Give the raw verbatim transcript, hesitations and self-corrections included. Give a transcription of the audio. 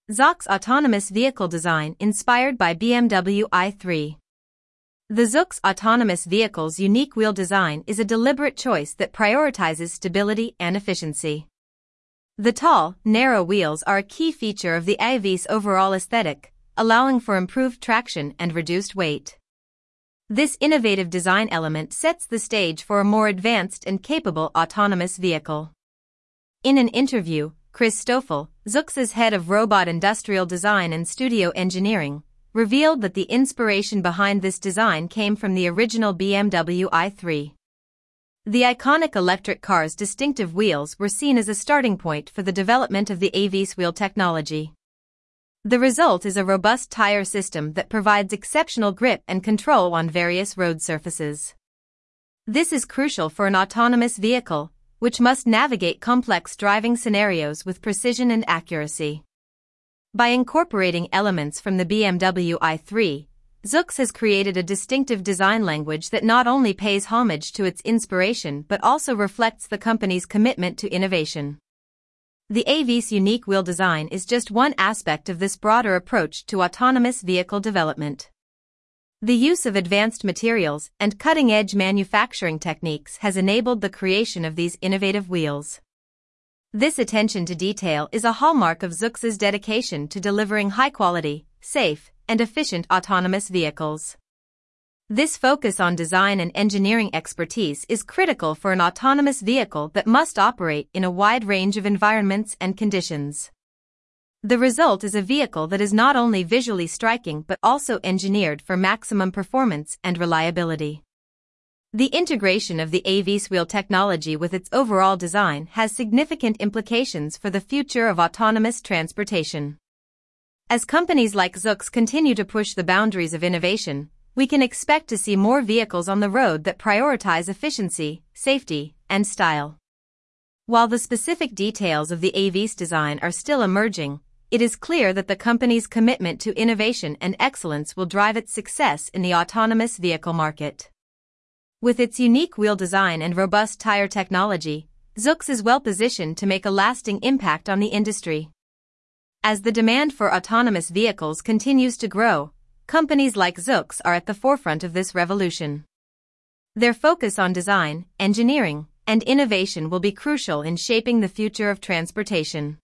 Zoox autonomous vehicle design inspired by B M W i three. The Zoox autonomous vehicle's unique wheel design is a deliberate choice that prioritizes stability and efficiency. The tall, narrow wheels are a key feature of the i three's overall aesthetic, allowing for improved traction and reduced weight. This innovative design element sets the stage for a more advanced and capable autonomous vehicle. In an interview, Chris Stoffel, Zoox's head of robot industrial design and studio engineering, revealed that the inspiration behind this design came from the original B M W i three. The iconic electric car's distinctive wheels were seen as a starting point for the development of the A V S wheel technology. The result is a robust tire system that provides exceptional grip and control on various road surfaces. This is crucial for an autonomous vehicle, which must navigate complex driving scenarios with precision and accuracy. By incorporating elements from the B M W i three, Zoox has created a distinctive design language that not only pays homage to its inspiration but also reflects the company's commitment to innovation. The A V's unique wheel design is just one aspect of this broader approach to autonomous vehicle development. The use of advanced materials and cutting-edge manufacturing techniques has enabled the creation of these innovative wheels. This attention to detail is a hallmark of Zoox's dedication to delivering high-quality, safe, and efficient autonomous vehicles. This focus on design and engineering expertise is critical for an autonomous vehicle that must operate in a wide range of environments and conditions. The result is a vehicle that is not only visually striking but also engineered for maximum performance and reliability. The integration of the A V S wheel technology with its overall design has significant implications for the future of autonomous transportation. As companies like Zoox continue to push the boundaries of innovation, we can expect to see more vehicles on the road that prioritize efficiency, safety, and style. While the specific details of the A V S design are still emerging, it is clear that the company's commitment to innovation and excellence will drive its success in the autonomous vehicle market. With its unique wheel design and robust tire technology, Zoox is well positioned to make a lasting impact on the industry. As the demand for autonomous vehicles continues to grow, companies like Zoox are at the forefront of this revolution. Their focus on design, engineering, and innovation will be crucial in shaping the future of transportation.